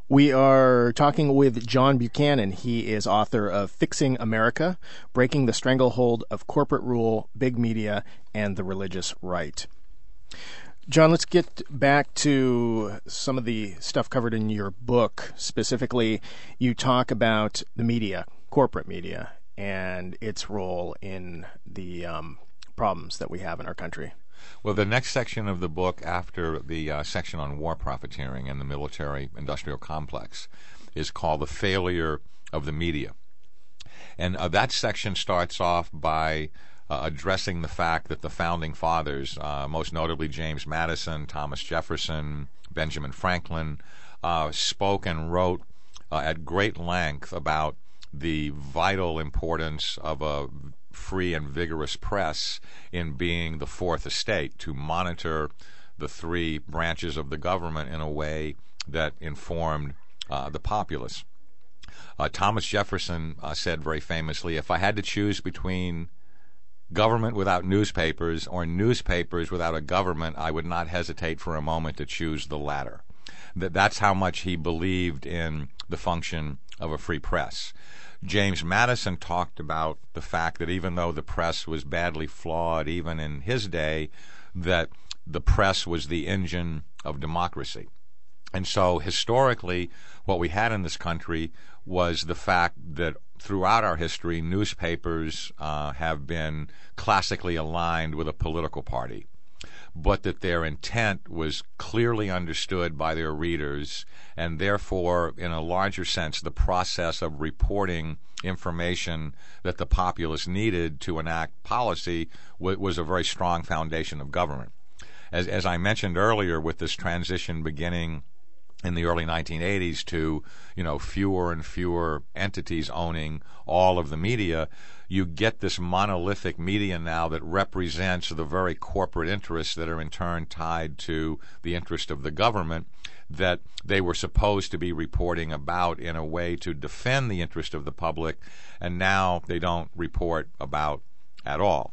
We are talking with John Buchanan. He is author of Fixing America, Breaking the Stranglehold of Corporate Rule, Big Media, and the Religious Right. John, let's get back to some of the stuff covered in your book. Specifically, you talk about the media, corporate media, and its role in the problems that we have in our country. Well, the next section of the book, after the section on war profiteering and the military-industrial complex, is called The Failure of the Media. And that section starts off by addressing the fact that the founding fathers, most notably James Madison, Thomas Jefferson, Benjamin Franklin, spoke and wrote at great length about the vital importance of a free and vigorous press in being the fourth estate, to monitor the three branches of the government in a way that informed the populace. Thomas Jefferson said very famously, if I had to choose between government without newspapers or newspapers without a government, I would not hesitate for a moment to choose the latter. That's how much he believed in the function of a free press. James Madison talked about the fact that even though the press was badly flawed even in his day, that the press was the engine of democracy. And so historically, what we had in this country was the fact that throughout our history, newspapers have been classically aligned with a political party, but that their intent was clearly understood by their readers, and therefore, in a larger sense, the process of reporting information that the populace needed to enact policy was a very strong foundation of government. As I mentioned earlier, with this transition beginning in the early 1980s to, fewer and fewer entities owning all of the media, you get this monolithic media now that represents the very corporate interests that are in turn tied to the interest of the government that they were supposed to be reporting about in a way to defend the interest of the public, and now they don't report about at all.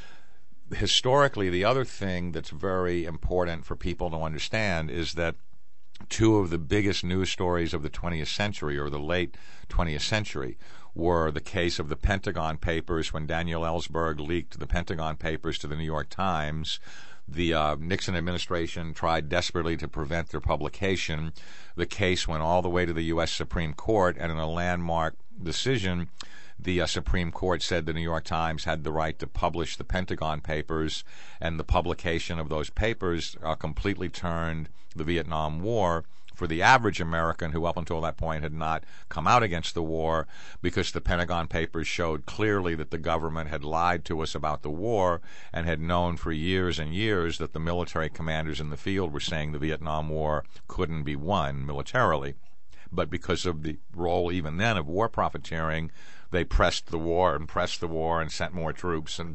Historically, the other thing that's very important for people to understand is that two of the biggest news stories of the 20th century, or the late 20th century, were the case of the Pentagon Papers, when Daniel Ellsberg leaked the Pentagon Papers to the New York Times. The Nixon administration tried desperately to prevent their publication. The case went all the way to the U.S. Supreme Court, and in a landmark decision, the Supreme Court said the New York Times had the right to publish the Pentagon Papers, and the publication of those papers completely turned the Vietnam War for the average American, who up until that point had not come out against the war, because the Pentagon Papers showed clearly that the government had lied to us about the war and had known for years and years that the military commanders in the field were saying the Vietnam War couldn't be won militarily. But because of the role even then of war profiteering, they pressed the war and sent more troops, and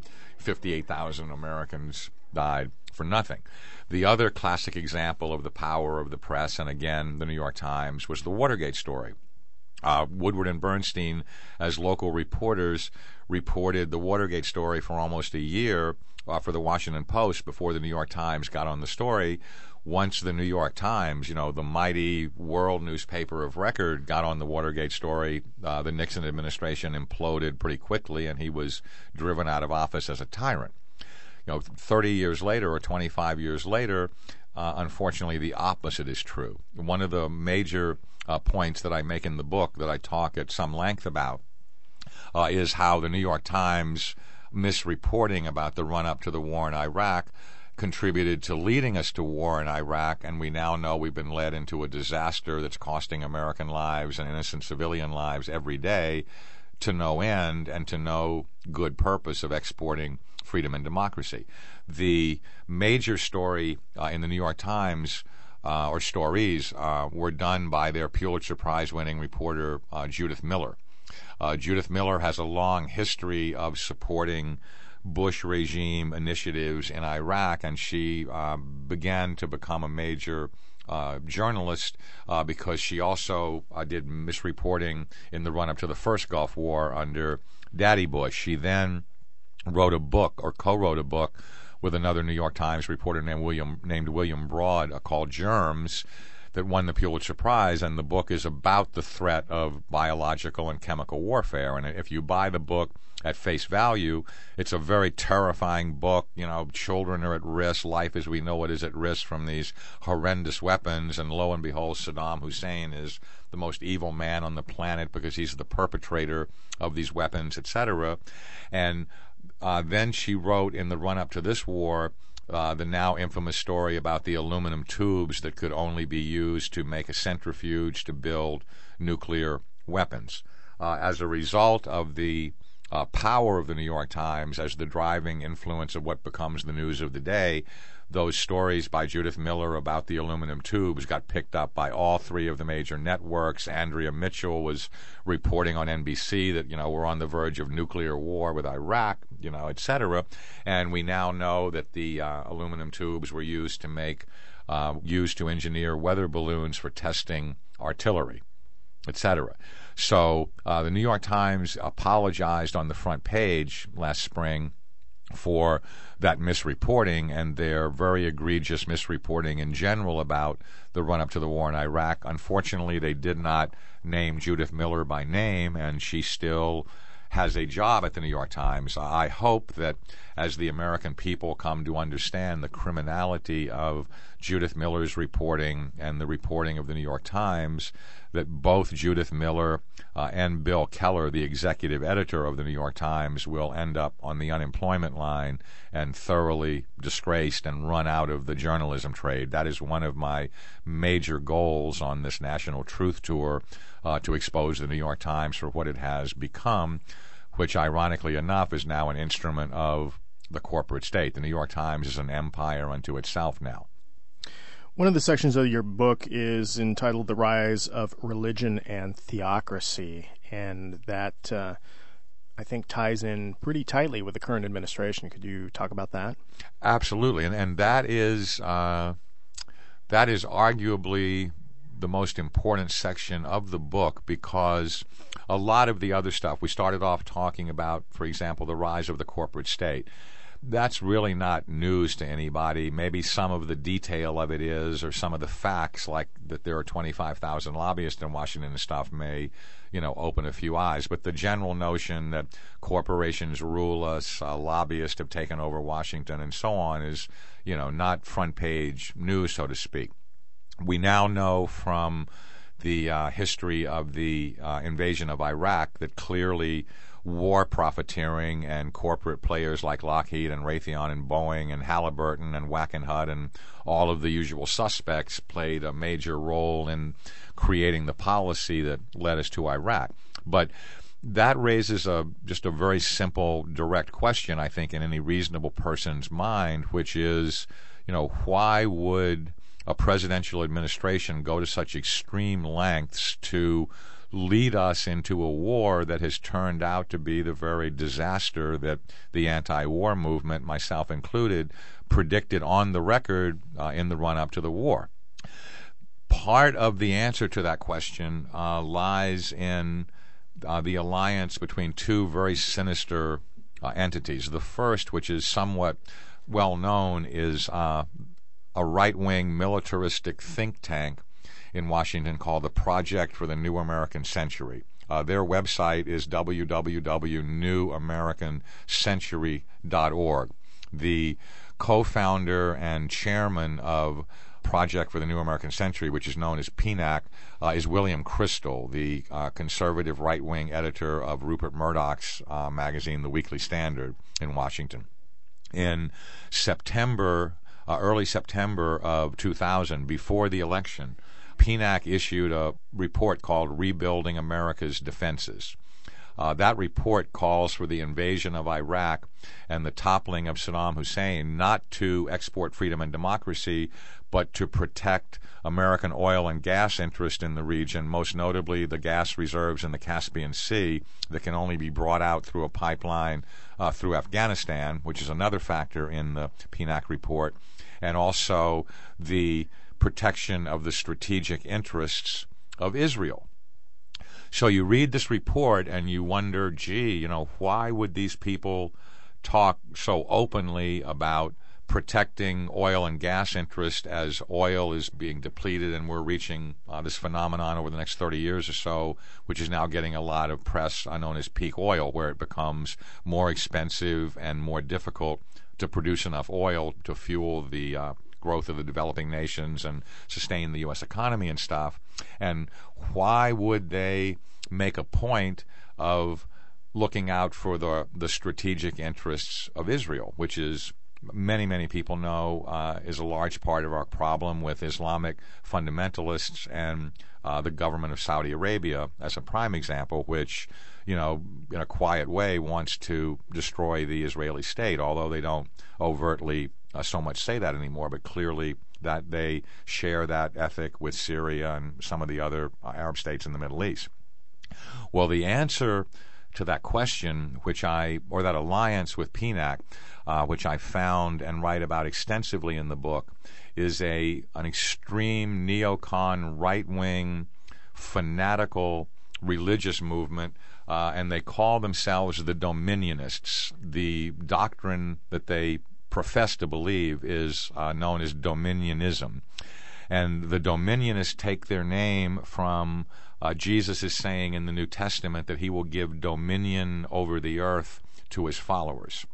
58,000 Americans died for nothing. The other classic example of the power of the press, and again the New York Times, was the Watergate story. Woodward and Bernstein, as local reporters, reported the Watergate story for almost a year for the Washington Post before the New York Times got on the story. Once the New York Times, the mighty world newspaper of record, got on the Watergate story, the Nixon administration imploded pretty quickly, and he was driven out of office as a tyrant. 30 years later or 25 years later, unfortunately, the opposite is true. One of the major points that I make in the book that I talk at some length about is how the New York Times misreporting about the run-up to the war in Iraq contributed to leading us to war in Iraq, and we now know we've been led into a disaster that's costing American lives and innocent civilian lives every day, to no end and to no good purpose of exporting freedom and democracy. The major story in the New York Times, or stories, were done by their Pulitzer Prize-winning reporter Judith Miller. Judith Miller has a long history of supporting Bush regime initiatives in Iraq, and she began to become a major journalist because she also did misreporting in the run-up to the first Gulf War under Daddy Bush. She then wrote a book, or co-wrote a book, with another New York Times reporter named William Broad, called Germs, that won the Pulitzer Prize, and the book is about the threat of biological and chemical warfare. And if you buy the book at face value, it's a very terrifying book. Children are at risk. Life as we know it is at risk from these horrendous weapons. And lo and behold, Saddam Hussein is the most evil man on the planet because he's the perpetrator of these weapons, etc. And then she wrote in the run-up to this war the now infamous story about the aluminum tubes that could only be used to make a centrifuge to build nuclear weapons. As a result of the power of the New York Times as the driving influence of what becomes the news of the day, those stories by Judith Miller about the aluminum tubes got picked up by all three of the major networks. Andrea Mitchell was reporting on NBC that, we're on the verge of nuclear war with Iraq, etc. And we now know that the aluminum tubes were used to engineer weather balloons for testing artillery, etc. So the New York Times apologized on the front page last spring for that misreporting and their very egregious misreporting in general about the run-up to the war in Iraq. Unfortunately, they did not name Judith Miller by name, and she still has a job at the New York Times. I hope that as the American people come to understand the criminality of Judith Miller's reporting and the reporting of the New York Times, that both Judith Miller and Bill Keller, the executive editor of the New York Times, will end up on the unemployment line and thoroughly disgraced and run out of the journalism trade. That is one of my major goals on this National Truth Tour, to expose the New York Times for what it has become, which ironically enough is now an instrument of the corporate state. The New York Times is an empire unto itself now. One of the sections of your book is entitled The Rise of Religion and Theocracy, and that, I think, ties in pretty tightly with the current administration. Could you talk about that? Absolutely, and that is arguably the most important section of the book, because a lot of the other stuff, we started off talking about, for example, the rise of the corporate state. That's really not news to anybody. Maybe some of the detail of it is, or some of the facts, like that there are 25,000 lobbyists in Washington and stuff, may, open a few eyes. But the general notion that corporations rule us, lobbyists have taken over Washington, and so on is, not front page news, so to speak. We now know from the history of the invasion of Iraq that clearly war profiteering and corporate players like Lockheed and Raytheon and Boeing and Halliburton and Wackenhut and all of the usual suspects played a major role in creating the policy that led us to Iraq. But that raises just a very simple, direct question, I think, in any reasonable person's mind, which is, why would a presidential administration go to such extreme lengths to lead us into a war that has turned out to be the very disaster that the anti-war movement, myself included, predicted on the record in the run-up to the war? Part of the answer to that question lies in the alliance between two very sinister entities. The first, which is somewhat well known, is a right-wing militaristic think tank in Washington called the Project for the New American Century. Their website is www.newamericancentury.org. The co-founder and chairman of Project for the New American Century, which is known as PNAC, is William Kristol, the conservative right-wing editor of Rupert Murdoch's magazine, The Weekly Standard, in Washington. In September, early September of 2000, before the election, PNAC issued a report called Rebuilding America's Defenses. That report calls for the invasion of Iraq and the toppling of Saddam Hussein not to export freedom and democracy, but to protect American oil and gas interest in the region, most notably the gas reserves in the Caspian Sea that can only be brought out through a pipeline through Afghanistan, which is another factor in the PNAC report, and also the protection of the strategic interests of Israel. So you read this report and you wonder, why would these people talk so openly about protecting oil and gas interest as oil is being depleted, and we're reaching this phenomenon over the next 30 years or so, which is now getting a lot of press, known as peak oil, where it becomes more expensive and more difficult to produce enough oil to fuel the growth of the developing nations and sustain the U.S. economy and stuff. And why would they make a point of looking out for the strategic interests of Israel, which is, many people know, is a large part of our problem with Islamic fundamentalists and the government of Saudi Arabia as a prime example, which, in a quiet way wants to destroy the Israeli state, although they don't overtly so much say that anymore, but clearly that they share that ethic with Syria and some of the other Arab states in the Middle East. Well, the answer to that question, or that alliance with PNAC, which I found and write about extensively in the book, is an extreme neocon, right-wing, fanatical religious movement, and they call themselves the Dominionists. The doctrine that they profess to believe is known as Dominionism. And the Dominionists take their name from Jesus is saying in the New Testament that he will give dominion over the earth to his followers.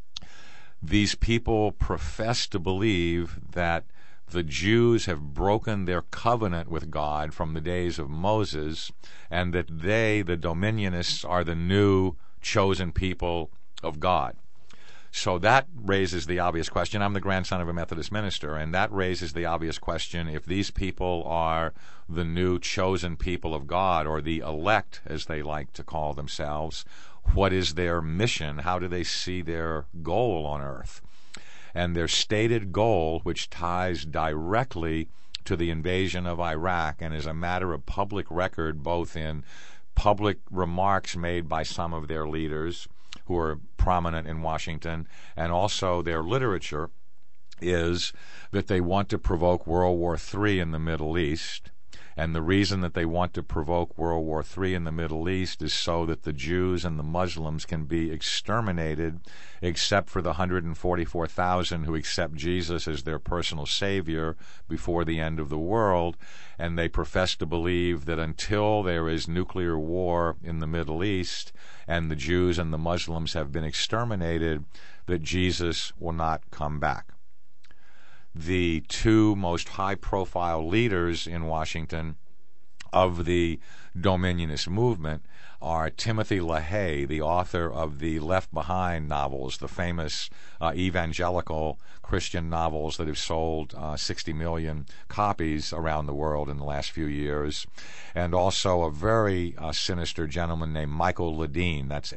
These people profess to believe that the Jews have broken their covenant with God from the days of Moses, and that they, the Dominionists, are the new chosen people of God. So that raises the obvious question. I'm the grandson of a Methodist minister, and that raises the obvious question: if these people are the new chosen people of God, or the elect, as they like to call themselves, what is their mission? How do they see their goal on earth? And their stated goal, which ties directly to the invasion of Iraq and is a matter of public record, both in public remarks made by some of their leaders who are prominent in Washington, and also their literature, is that they want to provoke World War III in the Middle East. And the reason that they want to provoke World War III in the Middle East is so that the Jews and the Muslims can be exterminated, except for the 144,000 who accept Jesus as their personal savior before the end of the world. And they profess to believe that until there is nuclear war in the Middle East and the Jews and the Muslims have been exterminated, that Jesus will not come back. The two most high-profile leaders in Washington of the Dominionist movement are Timothy LaHaye, the author of the Left Behind novels, the famous evangelical Christian novels that have sold 60 million copies around the world in the last few years, and also a very sinister gentleman named Michael Ledeen, that's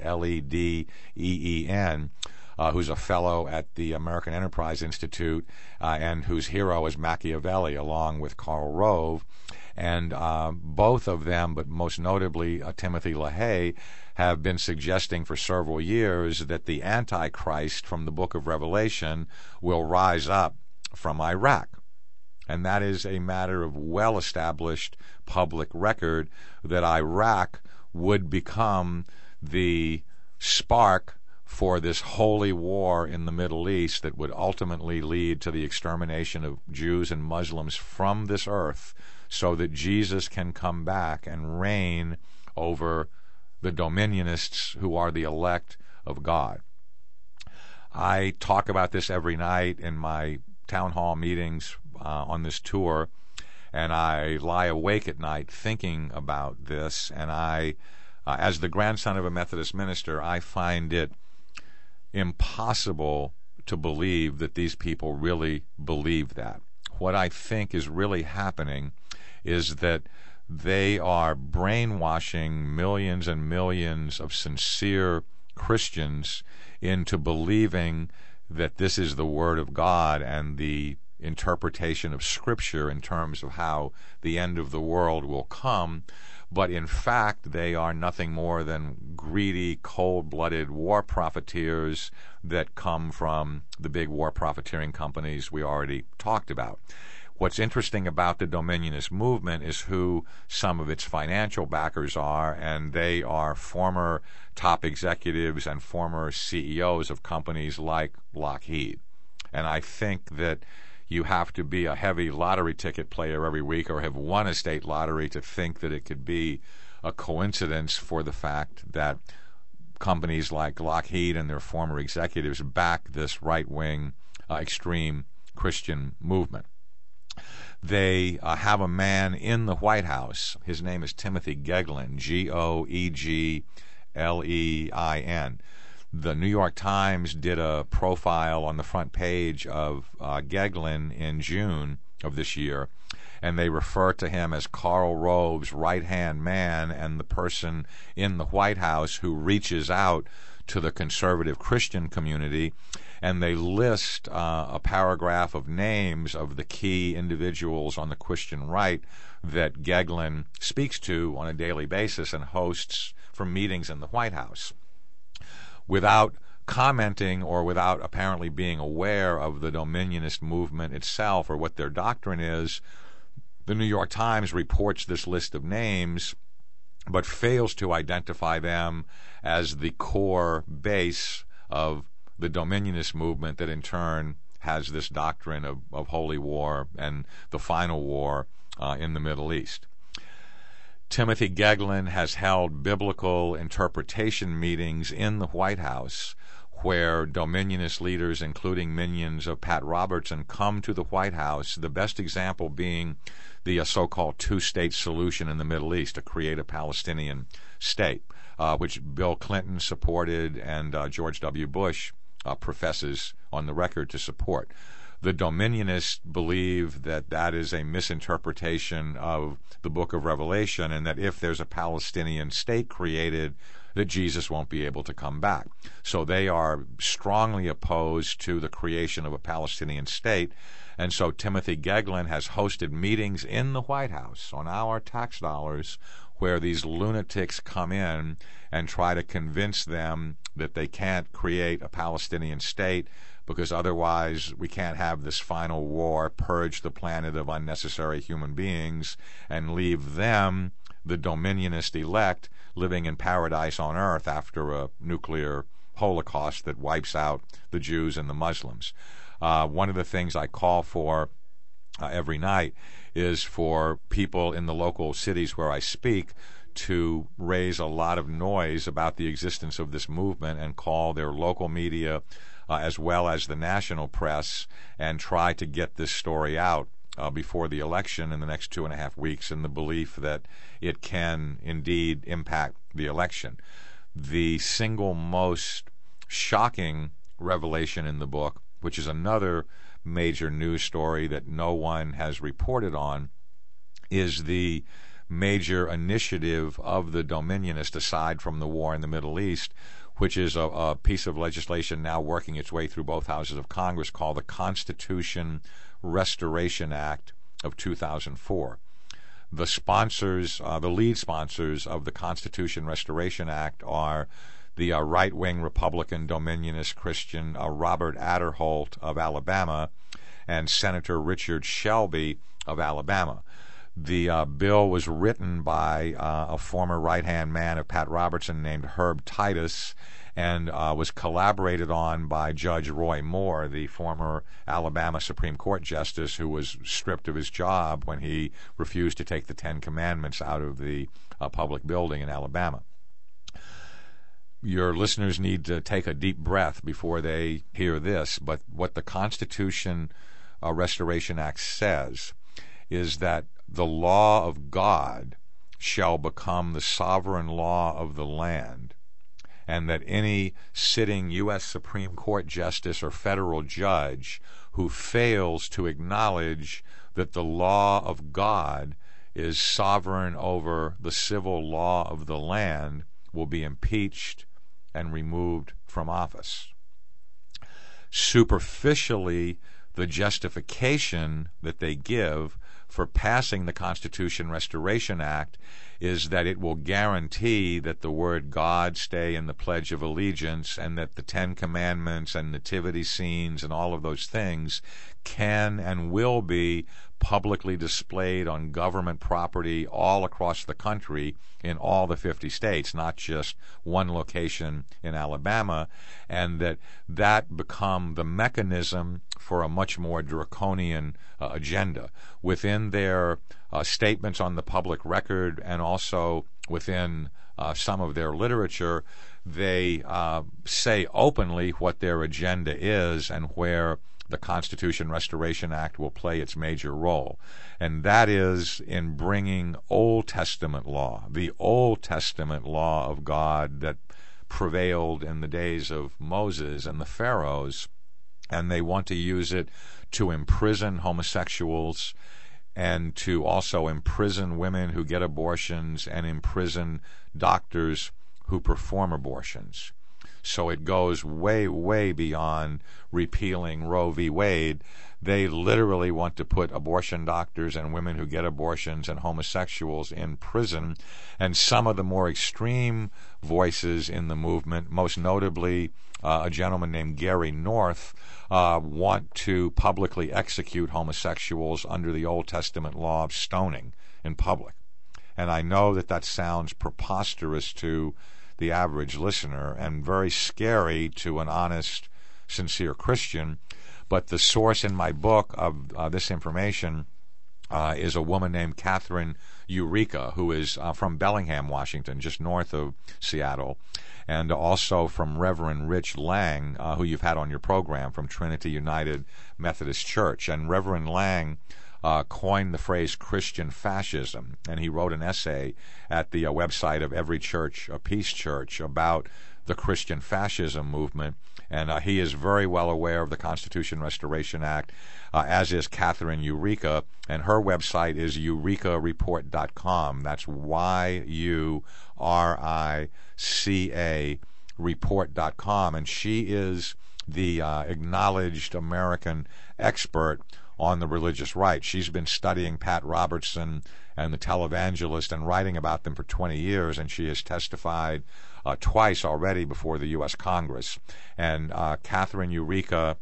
Ledeen, who's a fellow at the American Enterprise Institute, and whose hero is Machiavelli, along with Karl Rove. And both of them, but most notably Timothy LaHaye, have been suggesting for several years that the Antichrist from the book of Revelation will rise up from Iraq. And that is a matter of well-established public record, that Iraq would become the spark for this holy war in the Middle East that would ultimately lead to the extermination of Jews and Muslims from this earth, so that Jesus can come back and reign over the Dominionists, who are the elect of God. I talk about this every night in my town hall meetings on this tour, and I lie awake at night thinking about this, and I, as the grandson of a Methodist minister, I find it impossible to believe that these people really believe that. What I think is really happening is that they are brainwashing millions and millions of sincere Christians into believing that this is the Word of God and the interpretation of Scripture in terms of how the end of the world will come. But in fact, they are nothing more than greedy, cold-blooded war profiteers that come from the big war profiteering companies we already talked about. What's interesting about the Dominionist movement is who some of its financial backers are, and they are former top executives and former CEOs of companies like Lockheed. And I think that you have to be a heavy lottery ticket player every week or have won a state lottery to think that it could be a coincidence for the fact that companies like Lockheed and their former executives back this right-wing extreme Christian movement. They have a man in the White House. His name is Timothy Geoghegan, Goeglein. The New York Times did a profile on the front page of Geoghegan in June of this year, and they refer to him as Karl Rove's right-hand man and the person in the White House who reaches out to the conservative Christian community, and they list a paragraph of names of the key individuals on the Christian right that Geoghegan speaks to on a daily basis and hosts for meetings in the White House. Without commenting or without apparently being aware of the dominionist movement itself or what their doctrine is, the New York Times reports this list of names but fails to identify them as the core base of the dominionist movement that in turn has this doctrine of holy war and the final war in the Middle East. Timothy Geoghegan has held biblical interpretation meetings in the White House where dominionist leaders, including minions of Pat Robertson, come to the White House, the best example being the so-called two-state solution in the Middle East, to create a Palestinian state, which Bill Clinton supported and George W. Bush professes on the record to support. The dominionists believe that that is a misinterpretation of the book of Revelation, and that if there's a Palestinian state created, that Jesus won't be able to come back. So they are strongly opposed to the creation of a Palestinian state. And so Timothy Geoghegan has hosted meetings in the White House on our tax dollars where these lunatics come in and try to convince them that they can't create a Palestinian state because otherwise we can't have this final war, purge the planet of unnecessary human beings, and leave them, the dominionist elect, living in paradise on earth after a nuclear holocaust that wipes out the Jews and the Muslims. One of the things I call for every night is for people in the local cities where I speak to raise a lot of noise about the existence of this movement and call their local media as well as the national press and try to get this story out before the election in the next 2.5 weeks in the belief that it can indeed impact the election. The single most shocking revelation in the book, which is another major news story that no one has reported on, is the major initiative of the dominionists aside from the war in the Middle East, which is a piece of legislation now working its way through both houses of Congress called the Constitution Restoration Act of 2004. The sponsors, the lead sponsors of the Constitution Restoration Act are the right-wing Republican dominionist Christian Robert Aderholt of Alabama and Senator Richard Shelby of Alabama. The bill was written by a former right-hand man of Pat Robertson named Herb Titus and was collaborated on by Judge Roy Moore, the former Alabama Supreme Court justice who was stripped of his job when he refused to take the Ten Commandments out of the public building in Alabama. Your listeners need to take a deep breath before they hear this, but what the Constitution Restoration Act says is that the law of God shall become the sovereign law of the land, and that any sitting U.S. Supreme Court justice or federal judge who fails to acknowledge that the law of God is sovereign over the civil law of the land will be impeached and removed from office. Superficially, the justification that they give for passing the Constitution Restoration Act is that it will guarantee that the word God stay in the Pledge of Allegiance and that the Ten Commandments and nativity scenes and all of those things can and will be publicly displayed on government property all across the country in all the 50 states, not just one location in Alabama, and that become the mechanism for a much more draconian agenda within their statements on the public record, and also within some of their literature. They say openly what their agenda is and where the Constitution Restoration Act will play its major role, and that is in bringing Old Testament law, the Old Testament law of God that prevailed in the days of Moses and the pharaohs, and they want to use it to imprison homosexuals and to also imprison women who get abortions and imprison doctors who perform abortions. So it goes way, way beyond repealing Roe v. Wade. They literally want to put abortion doctors and women who get abortions and homosexuals in prison. And some of the more extreme voices in the movement, most notably a gentleman named Gary North, want to publicly execute homosexuals under the Old Testament law of stoning in public. And I know that sounds preposterous to the average listener and very scary to an honest, sincere Christian, but the source in my book of this information is a woman named Catherine Eureka, who is from Bellingham, Washington, just north of Seattle, and also from Reverend Rich Lang, who you've had on your program, from Trinity United Methodist Church. And Reverend Lang coined the phrase Christian fascism, and he wrote an essay at the website of Every Church, a Peace Church, about the Christian fascism movement, and he is very well aware of the Constitution Restoration Act, as is Catherine Eureka, and her website is eurekareport.com. That's YURICA report.com, and she is the acknowledged American expert on the religious right. She's been studying Pat Robertson and the televangelist and writing about them for 20 years, and she has testified twice already before the U.S. Congress. And Catherine Eureka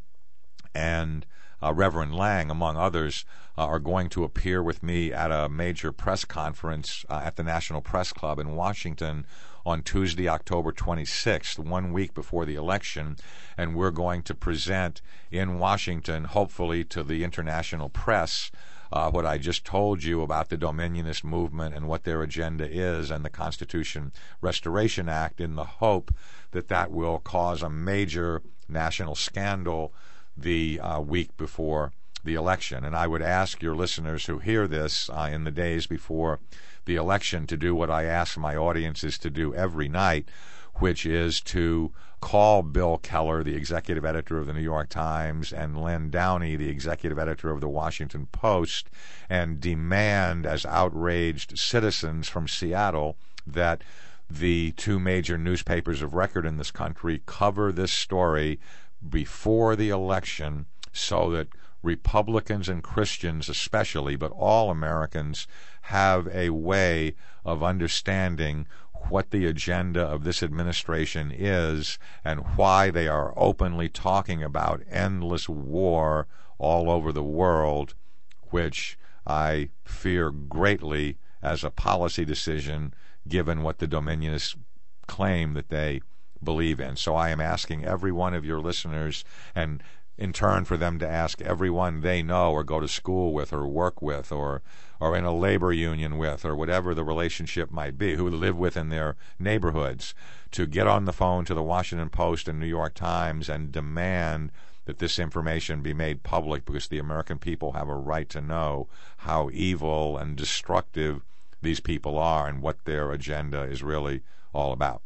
and Reverend Lang, among others, are going to appear with me at a major press conference at the National Press Club in Washington on Tuesday, October 26th, 1 week before the election, and we're going to present in Washington, hopefully to the international press, what I just told you about the Dominionist movement and what their agenda is, and the Constitution Restoration Act, in the hope that will cause a major national scandal the week before the election. And I would ask your listeners who hear this in the days before the election to do what I ask my audiences to do every night, which is to call Bill Keller, the executive editor of the New York Times, and Len Downey, the executive editor of the Washington Post, and demand, as outraged citizens from Seattle, that the two major newspapers of record in this country cover this story before the election, so that Republicans and Christians especially, but all Americans, have a way of understanding what the agenda of this administration is and why they are openly talking about endless war all over the world, which I fear greatly as a policy decision given what the Dominionists claim that they believe in. So I am asking every one of your listeners, and in turn for them to ask everyone they know or go to school with or work with or in a labor union with or whatever the relationship might be, who live with in their neighborhoods, to get on the phone to the Washington Post and New York Times and demand that this information be made public, because the American people have a right to know how evil and destructive these people are and what their agenda is really all about.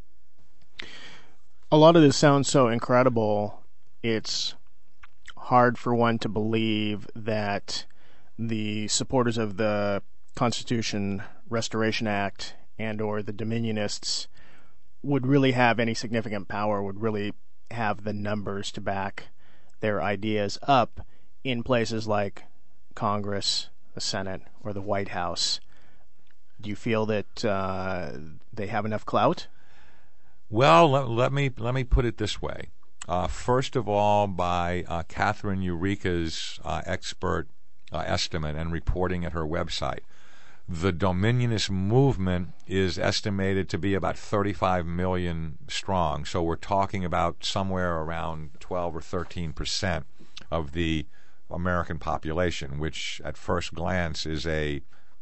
A lot of this sounds so incredible, it's hard for one to believe that the supporters of the Constitution Restoration Act and or the Dominionists would really have any significant power, would really have the numbers to back their ideas up in places like Congress, the Senate, or the White House. Do you feel that they have enough clout? Well, let me put it this way. First of all, by Catherine Eureka's expert estimate and reporting at her website. The Dominionist movement is estimated to be about 35 million strong. So we're talking about somewhere around 12 or 13% of the American population, which at first glance is a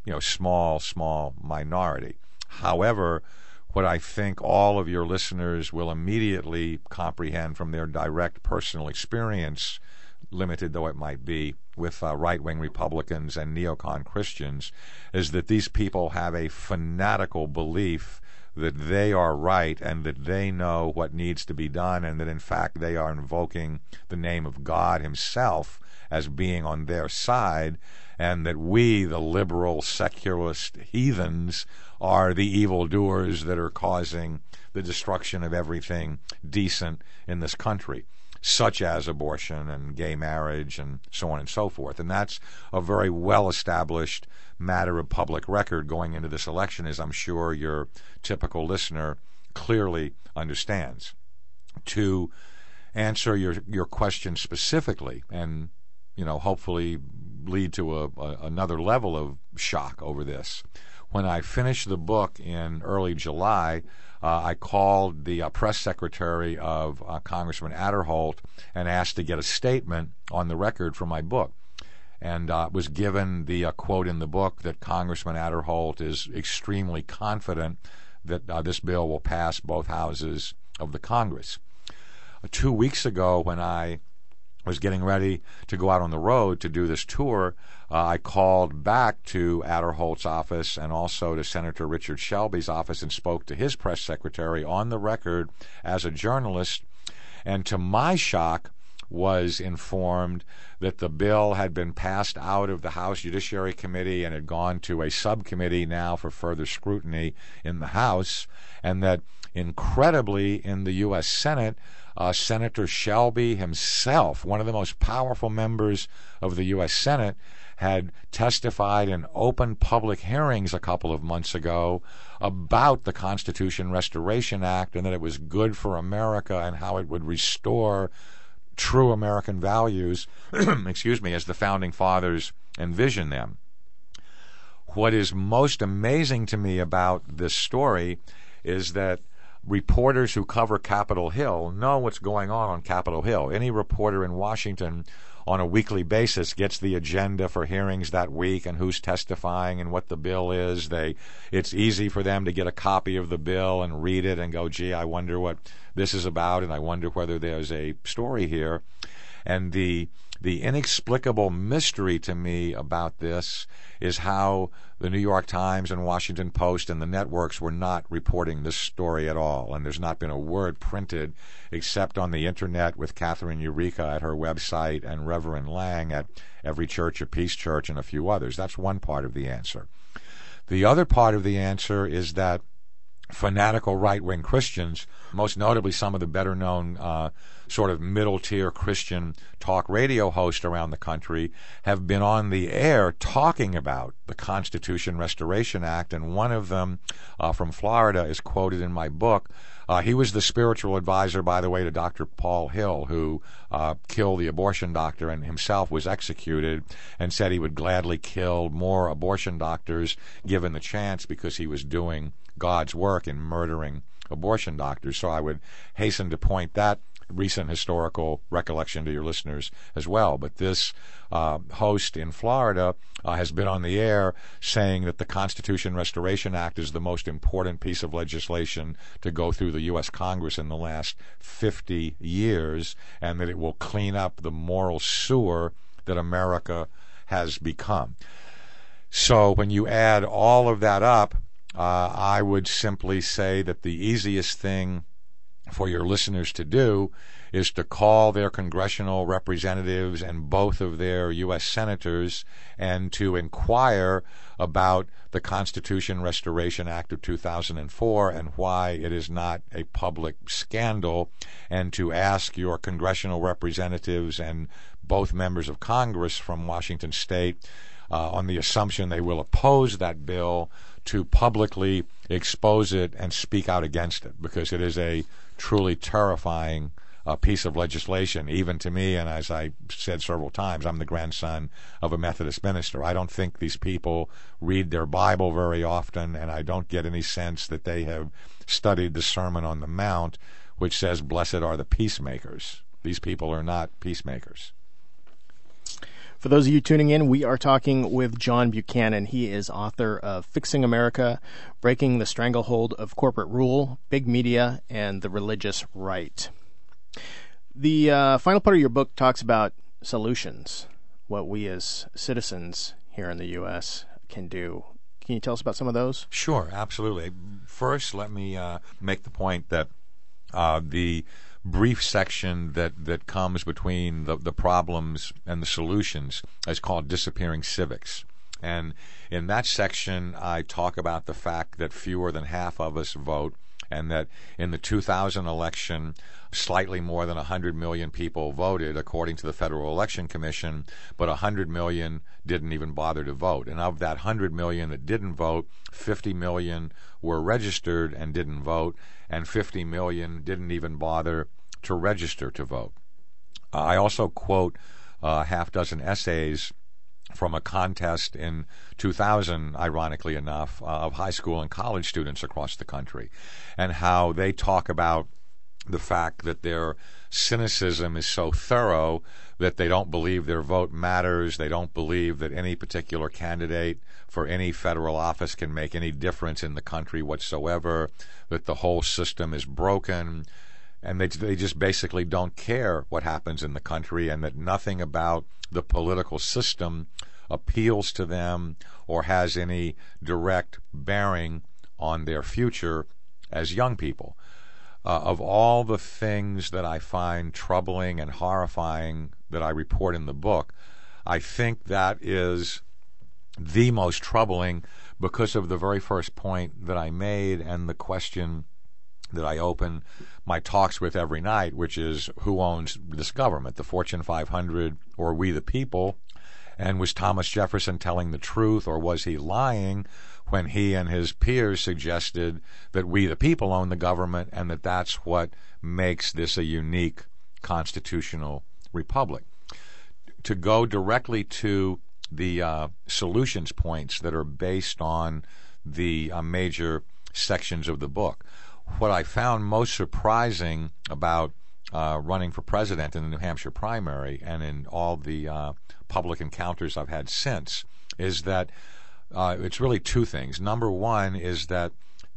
small minority. However, what I think all of your listeners will immediately comprehend from their direct personal experience, limited though it might be, with right-wing Republicans and neocon Christians, is that these people have a fanatical belief that they are right and that they know what needs to be done, and that in fact they are invoking the name of God himself as being on their side, and that we, the liberal, secularist heathens, are the evildoers that are causing the destruction of everything decent in this country, such as abortion and gay marriage and so on and so forth. And that's a very well-established matter of public record going into this election, as I'm sure your typical listener clearly understands. To answer your question specifically, and hopefully lead to another level of shock over this. When I finished the book in early July, I called the press secretary of Congressman Aderholt and asked to get a statement on the record from my book. And was given the quote in the book that Congressman Aderholt is extremely confident that this bill will pass both houses of the Congress. 2 weeks ago, when I was getting ready to go out on the road to do this tour, I called back to Aderholt's office and also to Senator Richard Shelby's office and spoke to his press secretary on the record as a journalist, and to my shock was informed that the bill had been passed out of the House Judiciary Committee and had gone to a subcommittee now for further scrutiny in the House, and that incredibly in the U.S. Senate, Senator Shelby himself, one of the most powerful members of the U.S. Senate, had testified in open public hearings a couple of months ago about the Constitution Restoration Act and that it was good for America and how it would restore true American values, as the Founding Fathers envisioned them. What is most amazing to me about this story is that reporters who cover Capitol Hill know what's going on Capitol Hill. Any reporter in Washington on a weekly basis gets the agenda for hearings that week and who's testifying and what the bill is. It's easy for them to get a copy of the bill and read it and go, gee, I wonder what this is about, and I wonder whether there's a story here. And the inexplicable mystery to me about this is how the New York Times and Washington Post and the networks were not reporting this story at all. And there's not been a word printed except on the internet with Catherine Eureka at her website and Reverend Lang at Every Church a Peace Church and a few others. That's one part of the answer. The other part of the answer is that fanatical right-wing Christians, most notably some of the better-known sort of middle-tier Christian talk radio hosts around the country, have been on the air talking about the Constitution Restoration Act, and one of them from Florida is quoted in my book. He was the spiritual advisor, by the way, to Dr. Paul Hill, who killed the abortion doctor and himself was executed, and said he would gladly kill more abortion doctors given the chance because he was doing God's work in murdering abortion doctors. So I would hasten to point that recent historical recollection to your listeners as well. But this host in Florida has been on the air saying that the Constitution Restoration Act is the most important piece of legislation to go through the U.S. Congress in the last 50 years, and that it will clean up the moral sewer that America has become. So when you add all of that up, I would simply say that the easiest thing for your listeners to do is to call their congressional representatives and both of their U.S. senators and to inquire about the Constitution Restoration Act of 2004 and why it is not a public scandal, and to ask your congressional representatives and both members of Congress from Washington State, on the assumption they will oppose that bill, to publicly expose it and speak out against it, because it is a truly terrifying piece of legislation, even to me. And as I said several times, I'm the grandson of a Methodist minister. I don't think these people read their Bible very often, and I don't get any sense that they have studied the Sermon on the Mount, which says, "Blessed are the peacemakers." These people are not peacemakers. For those of you tuning in, we are talking with John Buchanan. He is author of Fixing America, Breaking the Stranglehold of Corporate Rule, Big Media, and the Religious Right. The final part of your book talks about solutions, what we as citizens here in the U.S. can do. Can you tell us about some of those? Sure, absolutely. First, let me make the point that the brief section that comes between the problems and the solutions is called Disappearing Civics. And in that section, I talk about the fact that fewer than half of us vote, and that in the 2000 election, slightly more than 100 million people voted, according to the Federal Election Commission, but 100 million didn't even bother to vote. And of that 100 million that didn't vote, 50 million were registered and didn't vote, and 50 million didn't even bother to register to vote. I also quote a half dozen essays from a contest in 2000, ironically enough, of high school and college students across the country, and how they talk about the fact that their cynicism is so thorough that they don't believe their vote matters. They don't believe that any particular candidate for any federal office can make any difference in the country whatsoever, that the whole system is broken, and they just basically don't care what happens in the country, and that nothing about the political system appeals to them or has any direct bearing on their future as young people. Of all the things that I find troubling and horrifying that I report in the book, I think that is the most troubling because of the very first point that I made and the question that I open my talks with every night, which is, who owns this government, the Fortune 500 or we the people? And was Thomas Jefferson telling the truth, or was he lying when he and his peers suggested that we the people own the government and that that's what makes this a unique constitutional republic? To go directly to the solutions points that are based on the major sections of the book, what I found most surprising about running for president in the New Hampshire primary and in all the public encounters I've had since is that it's really two things. Number one is that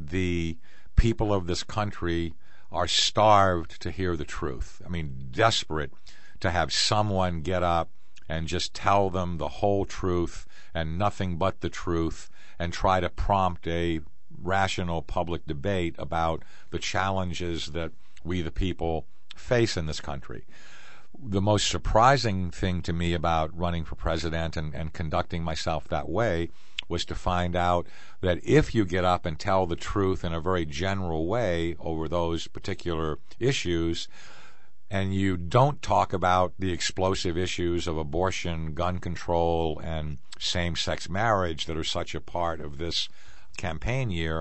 the people of this country are starved to hear the truth. I mean, desperate to have someone get up and just tell them the whole truth and nothing but the truth and try to prompt a rational public debate about the challenges that we the people face in this country. The most surprising thing to me about running for president and conducting myself that way was to find out that if you get up and tell the truth in a very general way over those particular issues, and you don't talk about the explosive issues of abortion, gun control, and same-sex marriage that are such a part of this campaign year,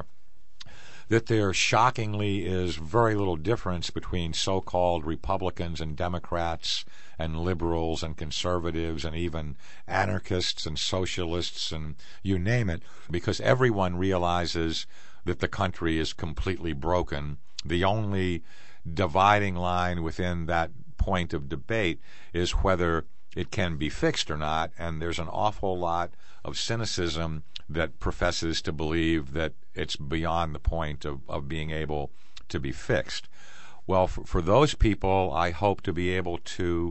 that there shockingly is very little difference between so-called Republicans and Democrats and liberals and conservatives and even anarchists and socialists and you name it, because everyone realizes that the country is completely broken. The only dividing line within that point of debate is whether it can be fixed or not, and there's an awful lot of cynicism that professes to believe that it's beyond the point of being able to be fixed. Well, for those people, I hope to be able to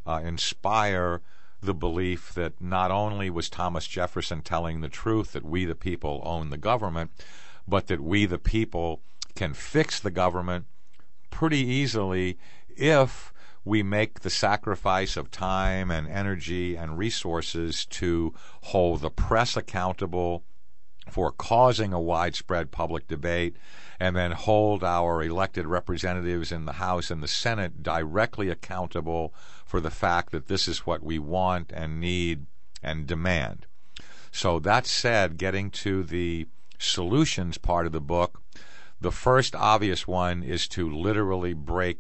inspire the belief that not only was Thomas Jefferson telling the truth that we the people own the government, but that we the people can fix the government pretty easily if we make the sacrifice of time and energy and resources to hold the press accountable for causing a widespread public debate, and then hold our elected representatives in the House and the Senate directly accountable for the fact that this is what we want and need and demand. So that said, getting to the solutions part of the book, the first obvious one is to literally break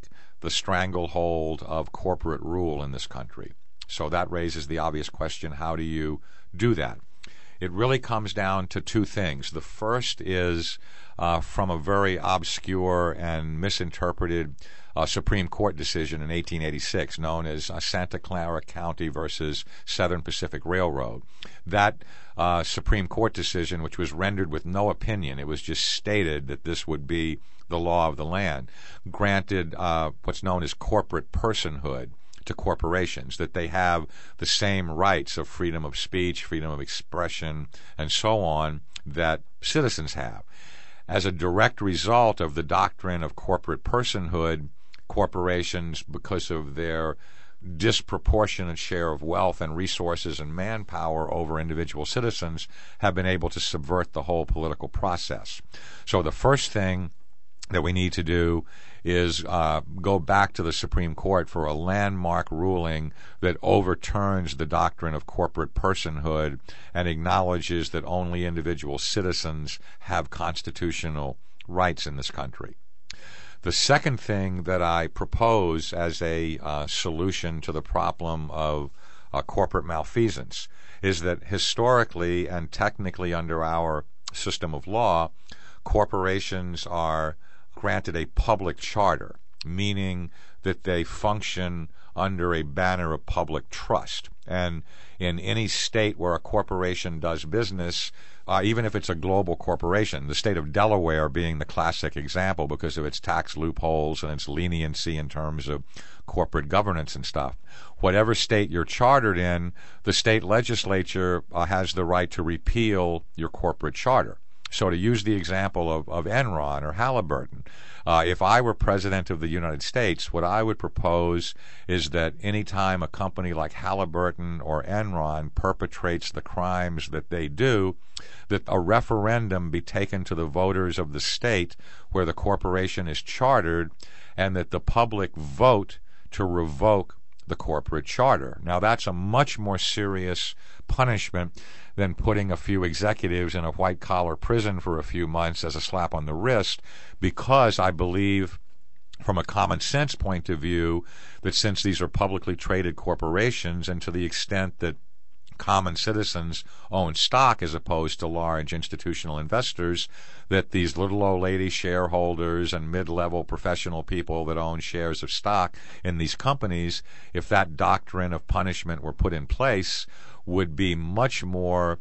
the stranglehold of corporate rule in this country. So that raises the obvious question, how do you do that? It really comes down to two things. The first is from a very obscure and misinterpreted Supreme Court decision in 1886 known as Santa Clara County versus Southern Pacific Railroad. That Supreme Court decision, which was rendered with no opinion, it was just stated that this would be the law of the land, granted what's known as corporate personhood to corporations, that they have the same rights of freedom of speech, freedom of expression, and so on that citizens have. As a direct result of the doctrine of corporate personhood, corporations, because of their disproportionate share of wealth and resources and manpower over individual citizens, have been able to subvert the whole political process. So the first thing that we need to do is go back to the Supreme Court for a landmark ruling that overturns the doctrine of corporate personhood and acknowledges that only individual citizens have constitutional rights in this country. The second thing that I propose as a solution to the problem of corporate malfeasance is that historically and technically under our system of law, corporations are granted a public charter, meaning that they function under a banner of public trust. And in any state where a corporation does business, even if it's a global corporation, the state of Delaware being the classic example because of its tax loopholes and its leniency in terms of corporate governance and stuff. Whatever state you're chartered in, the state legislature has the right to repeal your corporate charter. So to use the example of Enron or Halliburton, if I were president of the United States, what I would propose is that any time a company like Halliburton or Enron perpetrates the crimes that they do, that a referendum be taken to the voters of the state where the corporation is chartered, and that the public vote to revoke the corporate charter. Now that's a much more serious punishment than putting a few executives in a white-collar prison for a few months as a slap on the wrist, because I believe from a common sense point of view that since these are publicly traded corporations, and to the extent that common citizens own stock as opposed to large institutional investors, that these little old lady shareholders and mid-level professional people that own shares of stock in these companies, if that doctrine of punishment were put in place, would be much more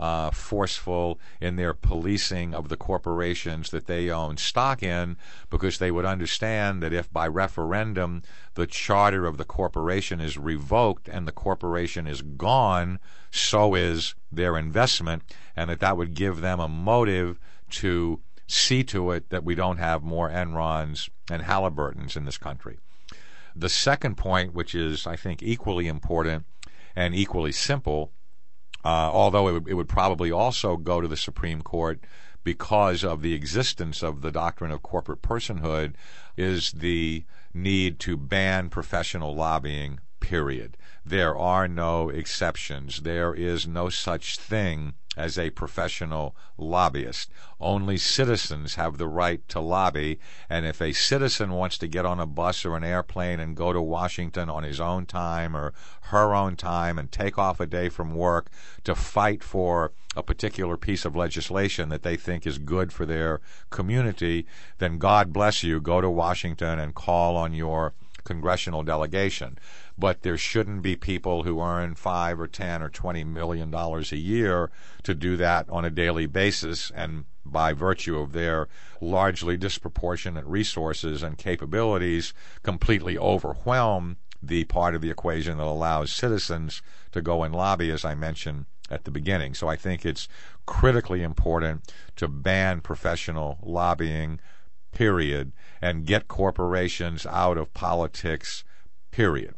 forceful in their policing of the corporations that they own stock in, because they would understand that if by referendum the charter of the corporation is revoked and the corporation is gone, so is their investment, and that would give them a motive to see to it that we don't have more Enrons and Halliburtons in this country. The second point, which is, I think, equally important and equally simple, although it would probably also go to the Supreme Court because of the existence of the doctrine of corporate personhood, is the need to ban professional lobbying, period. There are no exceptions. There is no such thing as a professional lobbyist. Only citizens have the right to lobby, and if a citizen wants to get on a bus or an airplane and go to Washington on his own time or her own time and take off a day from work to fight for a particular piece of legislation that they think is good for their community, then God bless you, go to Washington and call on your congressional delegation. But there shouldn't be people who earn $5 or $10 or $20 million a year to do that on a daily basis, and by virtue of their largely disproportionate resources and capabilities, completely overwhelm the part of the equation that allows citizens to go and lobby, as I mentioned at the beginning. So I think it's critically important to ban professional lobbying, period, and get corporations out of politics, period.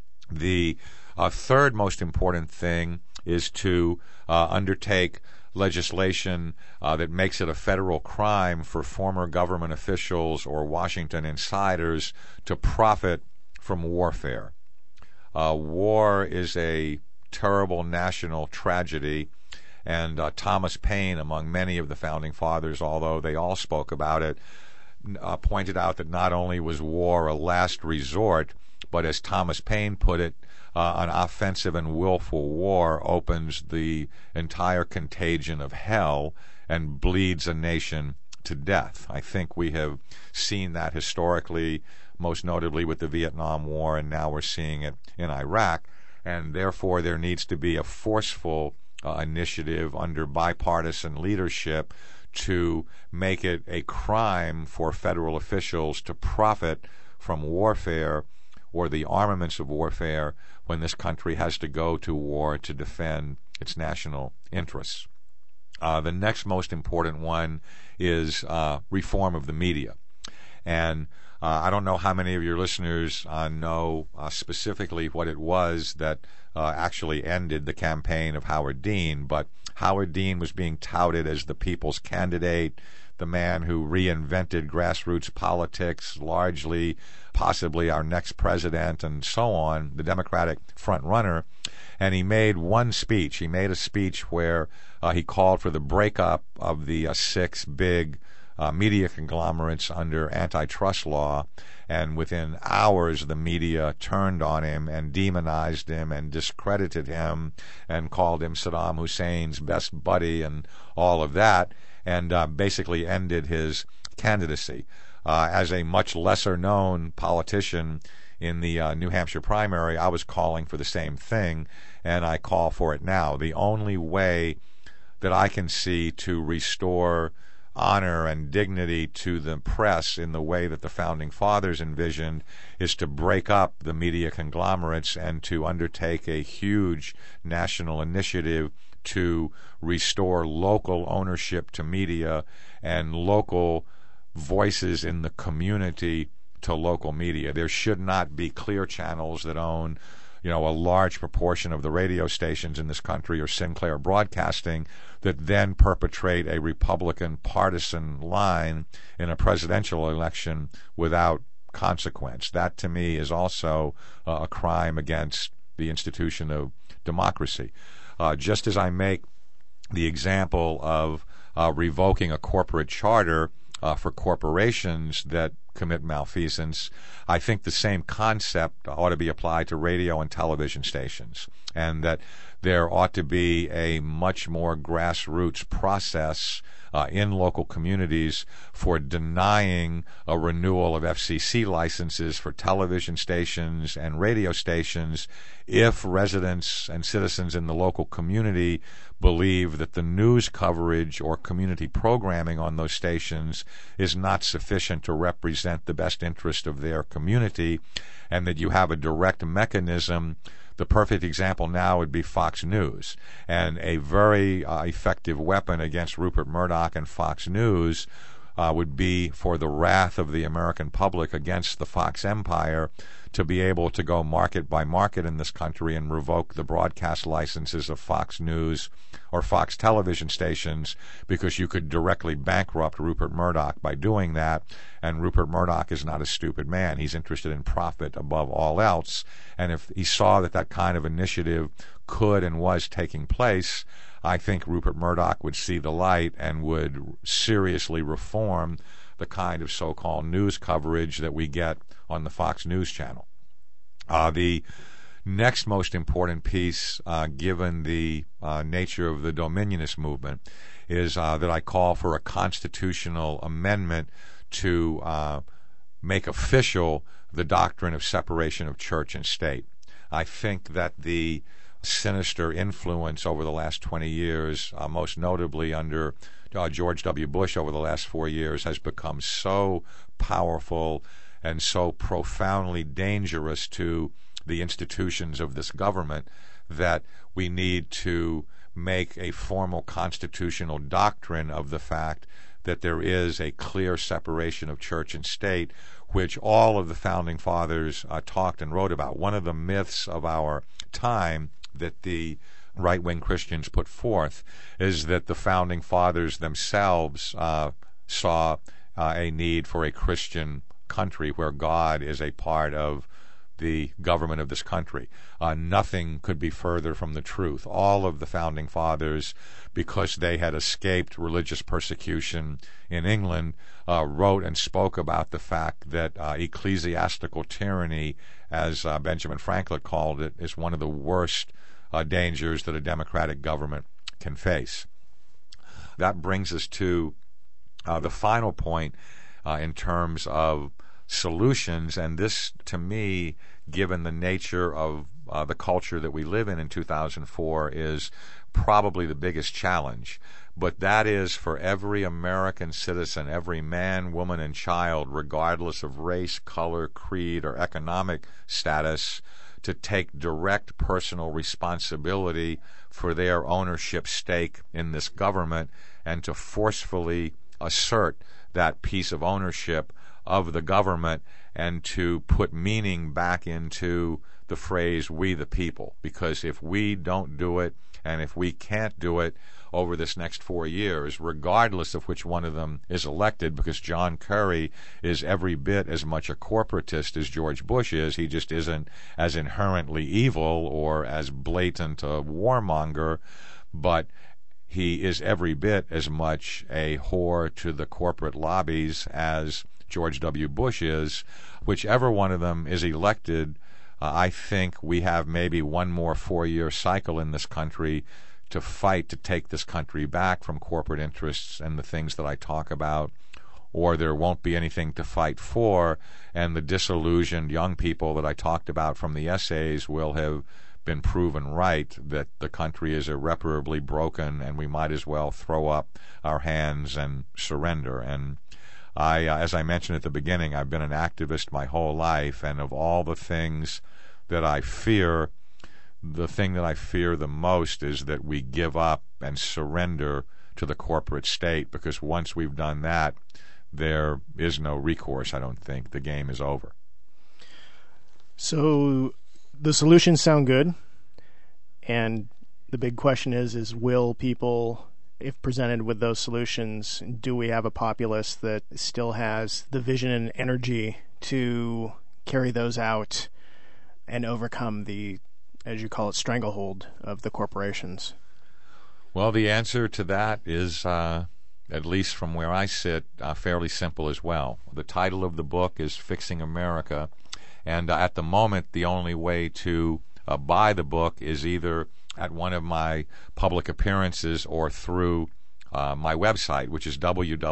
The third most important thing is to undertake legislation that makes it a federal crime for former government officials or Washington insiders to profit from warfare. War is a terrible national tragedy, and Thomas Paine, among many of the founding fathers, although they all spoke about it, pointed out that not only was war a last resort, but as Thomas Paine put it, an offensive and willful war opens the entire contagion of hell and bleeds a nation to death. I think we have seen that historically, most notably with the Vietnam War, and now we're seeing it in Iraq. And therefore, there needs to be a forceful initiative under bipartisan leadership to make it a crime for federal officials to profit from warfare or the armaments of warfare when this country has to go to war to defend its national interests. The next most important one is reform of the media. And I don't know how many of your listeners know specifically what it was that actually ended the campaign of Howard Dean, but Howard Dean was being touted as the people's candidate, the man who reinvented grassroots politics, largely, possibly our next president, and so on, the Democratic front runner. And he made one speech. He made a speech where he called for the breakup of the six big media conglomerates under antitrust law, and within hours the media turned on him and demonized him and discredited him and called him Saddam Hussein's best buddy and all of that, and basically ended his candidacy. As a much lesser known politician in the New Hampshire primary, I was calling for the same thing, and I call for it now. The only way that I can see to restore honor and dignity to the press in the way that the Founding Fathers envisioned is to break up the media conglomerates and to undertake a huge national initiative to restore local ownership to media and local voices in the community to local media. There should not be Clear channels that own a large proportion of the radio stations in this country, or Sinclair Broadcasting, that then perpetrate a Republican partisan line in a presidential election without consequence. That, to me, is also a crime against the institution of democracy. Just as I make the example of revoking a corporate charter for corporations that commit malfeasance, I think the same concept ought to be applied to radio and television stations, and that there ought to be a much more grassroots process in local communities for denying a renewal of FCC licenses for television stations and radio stations if residents and citizens in the local community believe that the news coverage or community programming on those stations is not sufficient to represent the best interest of their community, and that you have a direct mechanism. The perfect example now would be Fox News, and a very effective weapon against Rupert Murdoch and Fox News would be for the wrath of the American public against the Fox empire to be able to go market by market in this country and revoke the broadcast licenses of Fox News or Fox television stations, because you could directly bankrupt Rupert Murdoch by doing that. And Rupert Murdoch is not a stupid man. He's interested in profit above all else. And if he saw that that kind of initiative could and was taking place, I think Rupert Murdoch would see the light and would seriously reform the kind of so-called news coverage that we get on the Fox News channel. The next most important piece, given the nature of the Dominionist movement, is that I call for a constitutional amendment to make official the doctrine of separation of church and state. I think that the sinister influence over the last 20 years, most notably under George W. Bush over the last 4 years, has become so powerful and so profoundly dangerous to the institutions of this government that we need to make a formal constitutional doctrine of the fact that there is a clear separation of church and state, which all of the Founding Fathers talked and wrote about. One of the myths of our time that the right-wing Christians put forth is that the Founding Fathers themselves saw a need for a Christian country where God is a part of the government of this country. Nothing could be further from the truth. All of the founding fathers, because they had escaped religious persecution in England, wrote and spoke about the fact that ecclesiastical tyranny, as Benjamin Franklin called it, is one of the worst dangers that a democratic government can face. That brings us to the final point in terms of solutions, and this, to me, given the nature of the culture that we live in 2004, is probably the biggest challenge. But that is for every American citizen, every man, woman, and child, regardless of race, color, creed, or economic status, to take direct personal responsibility for their ownership stake in this government and to forcefully assert that piece of ownership of the government and to put meaning back into the phrase "we the people." Because if we don't do it, and if we can't do it over this next 4 years, regardless of which one of them is elected, because John Kerry is every bit as much a corporatist as George Bush is, he just isn't as inherently evil or as blatant a warmonger, but he is every bit as much a whore to the corporate lobbies as George W. Bush is. Whichever one of them is elected, I think we have maybe one more 4-year cycle in this country to fight to take this country back from corporate interests and the things that I talk about, or there won't be anything to fight for, and the disillusioned young people that I talked about from the essays will have been proven right, that the country is irreparably broken and we might as well throw up our hands and surrender. And as I mentioned at the beginning, I've been an activist my whole life, and of all the things that I fear, the thing that I fear the most is that we give up and surrender to the corporate state, because once we've done that, there is no recourse, I don't think. The game is over. So the solutions sound good, and the big question is will people, if presented with those solutions, do we have a populace that still has the vision and energy to carry those out and overcome the, as you call it, stranglehold of the corporations? Well, the answer to that is, at least from where I sit, fairly simple as well. The title of the book is Fixing America, and at the moment, the only way to buy the book is either at one of my public appearances or through my website, which is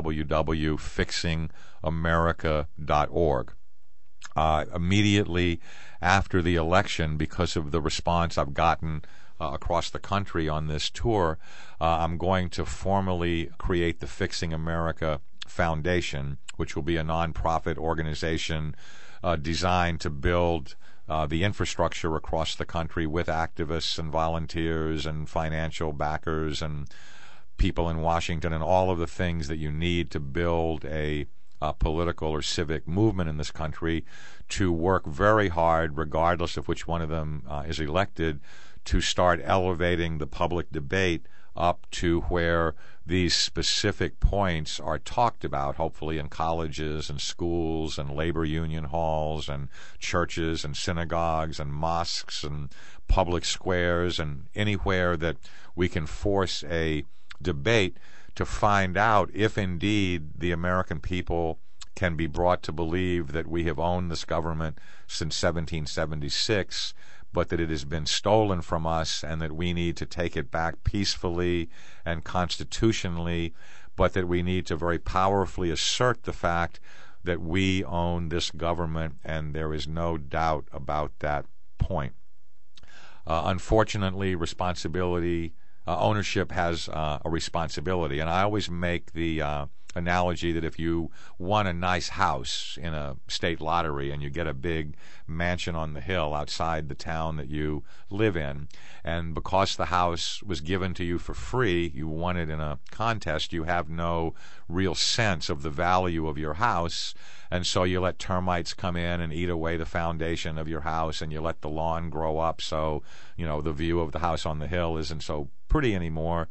www.fixingamerica.org. Immediately after the election, because of the response I've gotten across the country on this tour, I'm going to formally create the Fixing America Foundation, which will be a nonprofit organization designed to build the infrastructure across the country with activists and volunteers and financial backers and people in Washington and all of the things that you need to build a political or civic movement in this country, to work very hard, regardless of which one of them is elected, to start elevating the public debate up to where these specific points are talked about, hopefully in colleges and schools and labor union halls and churches and synagogues and mosques and public squares and anywhere that we can force a debate to find out if indeed the American people can be brought to believe that we have owned this government since 1776, but that it has been stolen from us and that we need to take it back peacefully and constitutionally, but that we need to very powerfully assert the fact that we own this government, and there is no doubt about that point. Unfortunately, ownership has a responsibility, and I always make the analogy that if you won a nice house in a state lottery and you get a big mansion on the hill outside the town that you live in, and because the house was given to you for free, you won it in a contest, you have no real sense of the value of your house, and so you let termites come in and eat away the foundation of your house, and you let the lawn grow up so the view of the house on the hill isn't so pretty anymore.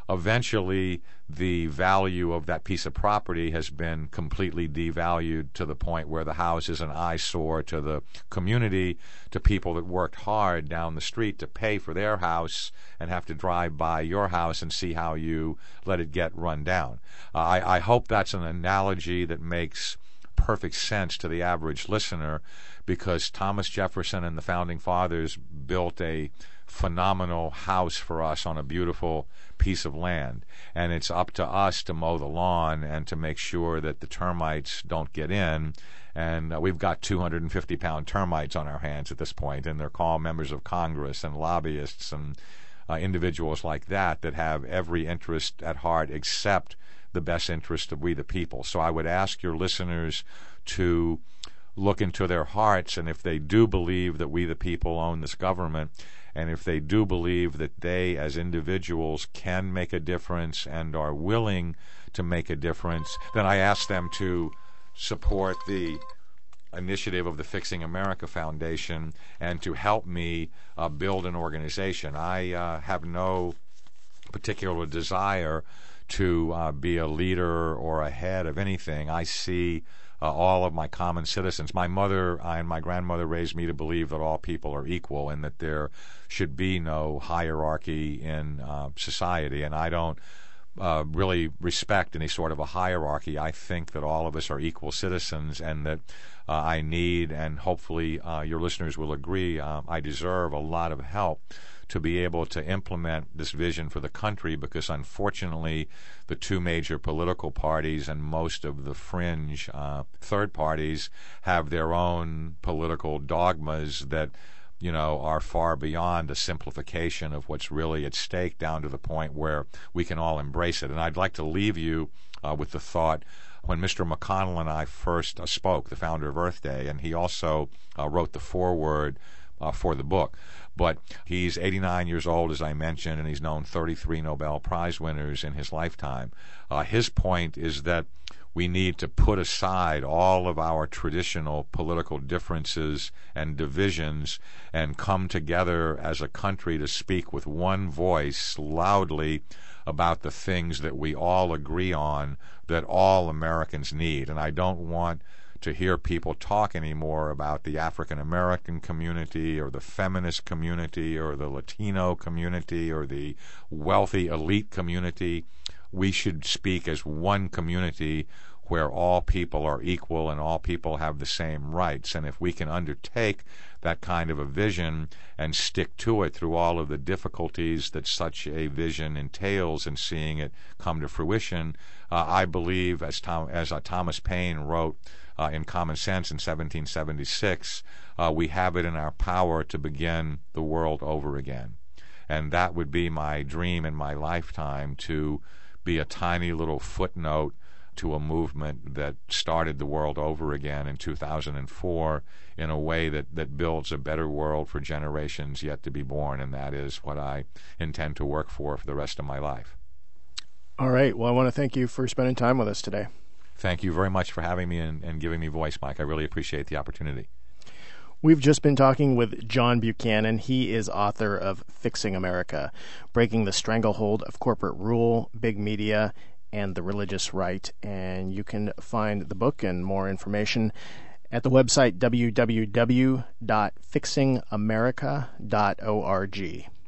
eventually the value of that piece of property has been completely devalued to the point where the house is an eyesore to the community, to people that worked hard down the street to pay for their house and have to drive by your house and see how you let it get run down. I hope that's an analogy that makes perfect sense to the average listener, because Thomas Jefferson and the Founding Fathers built a phenomenal house for us on a beautiful piece of land, and it's up to us to mow the lawn and to make sure that the termites don't get in. And we've got 250-pound termites on our hands at this point, and they're called members of Congress and lobbyists and individuals like that have every interest at heart except the best interest of we the people. So I would ask your listeners to look into their hearts, and if they do believe that we the people own this government, and if they do believe that they as individuals can make a difference and are willing to make a difference, then I ask them to support the initiative of the Fixing America Foundation and to help me build an organization. I have no particular desire to be a leader or a head of anything. I see all of my common citizens. My mother and my grandmother raised me to believe that all people are equal and that there should be no hierarchy in society, and I don't really respect any sort of a hierarchy. I think that all of us are equal citizens, and that I need, and hopefully your listeners will agree, I deserve a lot of help to be able to implement this vision for the country, because unfortunately the two major political parties and most of the fringe third parties have their own political dogmas that are far beyond a simplification of what's really at stake, down to the point where we can all embrace it. And I'd like to leave you with the thought, when Mr. McConnell and I first spoke, the founder of Earth Day, and he also wrote the foreword for the book. But he's 89 years old, as I mentioned, and he's known 33 Nobel Prize winners in his lifetime. His point is that we need to put aside all of our traditional political differences and divisions and come together as a country to speak with one voice loudly about the things that we all agree on, that all Americans need. And I don't want to hear people talk anymore about the African American community or the feminist community or the Latino community or the wealthy elite community. We should speak as one community where all people are equal and all people have the same rights. And if we can undertake that kind of a vision and stick to it through all of the difficulties that such a vision entails in seeing it come to fruition, I believe, as Thomas Paine wrote in Common Sense in 1776, we have it in our power to begin the world over again. And that would be my dream in my lifetime, to be a tiny little footnote to a movement that started the world over again in 2004 in a way that builds a better world for generations yet to be born. And that is what I intend to work for the rest of my life. All right. Well, I want to thank you for spending time with us today. Thank you very much for having me and giving me voice, Mike. I really appreciate the opportunity. We've just been talking with John Buchanan. He is author of Fixing America, Breaking the Stranglehold of Corporate Rule, Big Media, and the Religious Right. And you can find the book and more information at the website www.fixingamerica.org.